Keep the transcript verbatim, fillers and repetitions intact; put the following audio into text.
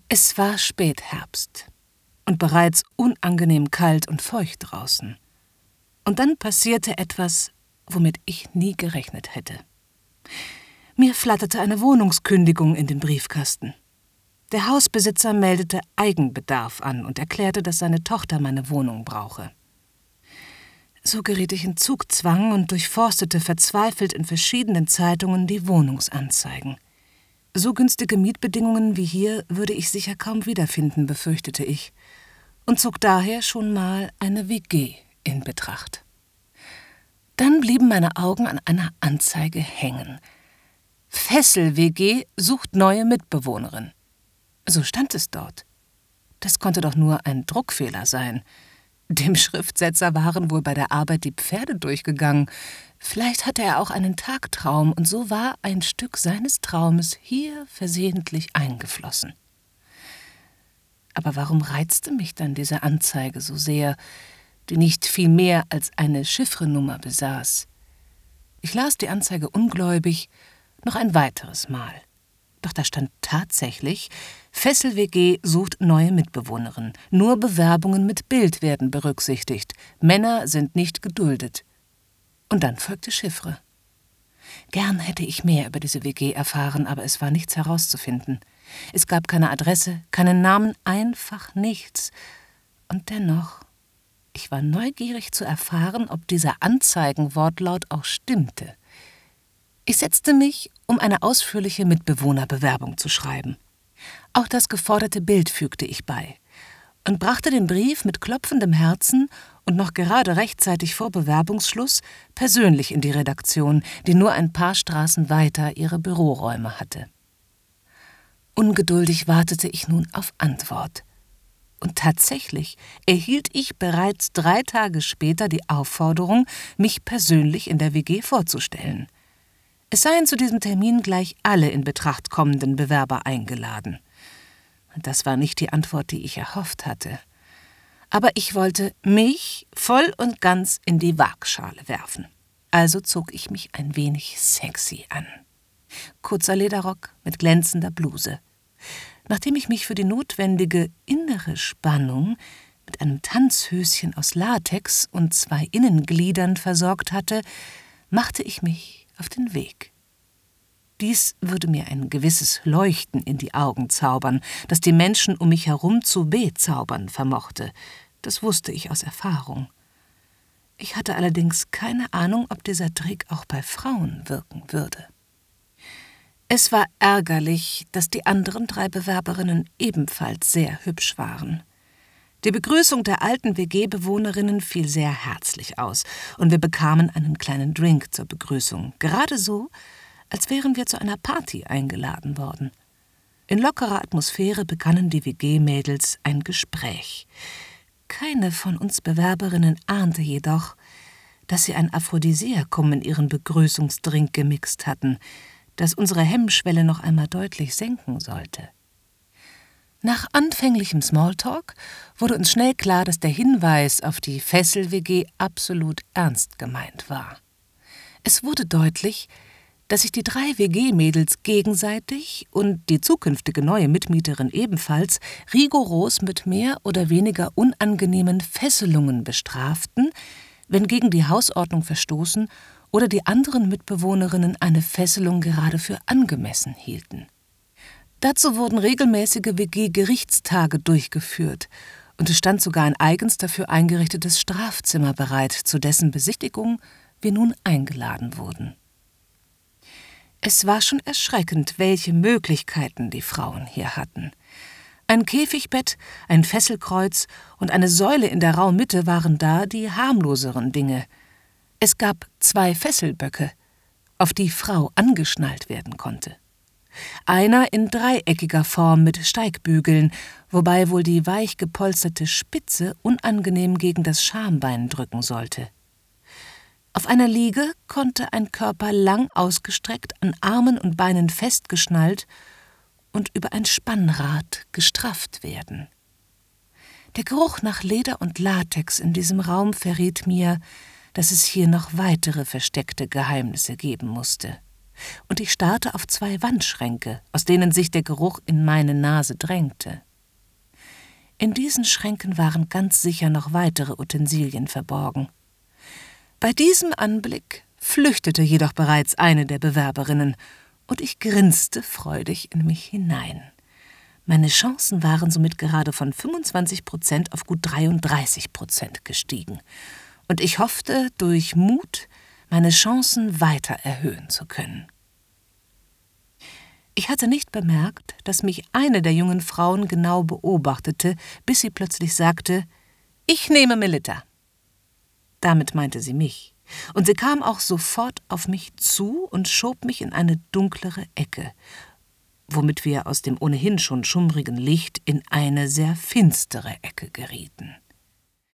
Es war Spätherbst und bereits unangenehm kalt und feucht draußen. Und dann passierte etwas, womit ich nie gerechnet hätte. Mir flatterte eine Wohnungskündigung in den Briefkasten. Der Hausbesitzer meldete Eigenbedarf an und erklärte, dass seine Tochter meine Wohnung brauche. So geriet ich in Zugzwang und durchforstete verzweifelt in verschiedenen Zeitungen die Wohnungsanzeigen. So günstige Mietbedingungen wie hier würde ich sicher kaum wiederfinden, befürchtete ich, und zog daher schon mal eine W G in Betracht. Dann blieben meine Augen an einer Anzeige hängen. Fessel-W G sucht neue Mitbewohnerin. So stand es dort. Das konnte doch nur ein Druckfehler sein. Dem Schriftsetzer waren wohl bei der Arbeit die Pferde durchgegangen. Vielleicht hatte er auch einen Tagtraum, und so war ein Stück seines Traumes hier versehentlich eingeflossen. Aber warum reizte mich dann diese Anzeige so sehr, die nicht viel mehr als eine Chiffrenummer besaß? Ich las die Anzeige ungläubig noch ein weiteres Mal. Doch da stand tatsächlich: Fessel-W G sucht neue Mitbewohnerin. Nur Bewerbungen mit Bild werden berücksichtigt. Männer sind nicht geduldet. Und dann folgte Chiffre. Gern hätte ich mehr über diese W G erfahren, aber es war nichts herauszufinden. Es gab keine Adresse, keinen Namen, einfach nichts. Und dennoch, ich war neugierig zu erfahren, ob dieser Anzeigenwortlaut auch stimmte. Ich setzte mich, um eine ausführliche Mitbewohnerbewerbung zu schreiben. Auch das geforderte Bild fügte ich bei und brachte den Brief mit klopfendem Herzen und noch gerade rechtzeitig vor Bewerbungsschluss persönlich in die Redaktion, die nur ein paar Straßen weiter ihre Büroräume hatte. Ungeduldig wartete ich nun auf Antwort. Und tatsächlich erhielt ich bereits drei Tage später die Aufforderung, mich persönlich in der W G vorzustellen. Es seien zu diesem Termin gleich alle in Betracht kommenden Bewerber eingeladen. Das war nicht die Antwort, die ich erhofft hatte. Aber ich wollte mich voll und ganz in die Waagschale werfen. Also zog ich mich ein wenig sexy an. Kurzer Lederrock mit glänzender Bluse. Nachdem ich mich für die notwendige innere Spannung mit einem Tanzhöschen aus Latex und zwei Innengliedern versorgt hatte, machte ich mich auf den Weg. Dies würde mir ein gewisses Leuchten in die Augen zaubern, das die Menschen um mich herum zu bezaubern vermochte. Das wusste ich aus Erfahrung. Ich hatte allerdings keine Ahnung, ob dieser Trick auch bei Frauen wirken würde. Es war ärgerlich, dass die anderen drei Bewerberinnen ebenfalls sehr hübsch waren. Die Begrüßung der alten W G-Bewohnerinnen fiel sehr herzlich aus, und wir bekamen einen kleinen Drink zur Begrüßung, gerade so, als wären wir zu einer Party eingeladen worden. In lockerer Atmosphäre begannen die W G-Mädels ein Gespräch. Keine von uns Bewerberinnen ahnte jedoch, dass sie ein Aphrodisiakum in ihren Begrüßungsdrink gemixt hatten, das unsere Hemmschwelle noch einmal deutlich senken sollte. Nach anfänglichem Smalltalk wurde uns schnell klar, dass der Hinweis auf die Fessel-W G absolut ernst gemeint war. Es wurde deutlich, dass sich die drei W G-Mädels gegenseitig und die zukünftige neue Mitmieterin ebenfalls rigoros mit mehr oder weniger unangenehmen Fesselungen bestraften, wenn gegen die Hausordnung verstoßen oder die anderen Mitbewohnerinnen eine Fesselung gerade für angemessen hielten. Dazu wurden regelmäßige W G-Gerichtstage durchgeführt, und es stand sogar ein eigens dafür eingerichtetes Strafzimmer bereit, zu dessen Besichtigung wir nun eingeladen wurden. Es war schon erschreckend, welche Möglichkeiten die Frauen hier hatten. Ein Käfigbett, ein Fesselkreuz und eine Säule in der Raummitte waren da die harmloseren Dinge. Es gab zwei Fesselböcke, auf die Frau angeschnallt werden konnte. Einer in dreieckiger Form mit Steigbügeln, wobei wohl die weich gepolsterte Spitze unangenehm gegen das Schambein drücken sollte. Auf einer Liege konnte ein Körper lang ausgestreckt, an Armen und Beinen festgeschnallt und über ein Spannrad gestrafft werden. Der Geruch nach Leder und Latex in diesem Raum verriet mir, dass es hier noch weitere versteckte Geheimnisse geben musste. und ich starrte auf zwei Wandschränke, aus denen sich der Geruch in meine Nase drängte. In diesen Schränken waren ganz sicher noch weitere Utensilien verborgen. Bei diesem Anblick flüchtete jedoch bereits eine der Bewerberinnen, und ich grinste freudig in mich hinein. Meine Chancen waren somit gerade von fünfundzwanzig Prozent auf gut dreiunddreißig Prozent gestiegen, und ich hoffte, durch Mut meine Chancen weiter erhöhen zu können. Ich hatte nicht bemerkt, dass mich eine der jungen Frauen genau beobachtete, bis sie plötzlich sagte: »Ich nehme Melitta.« Damit meinte sie mich, und sie kam auch sofort auf mich zu und schob mich in eine dunklere Ecke, womit wir aus dem ohnehin schon schummrigen Licht in eine sehr finstere Ecke gerieten.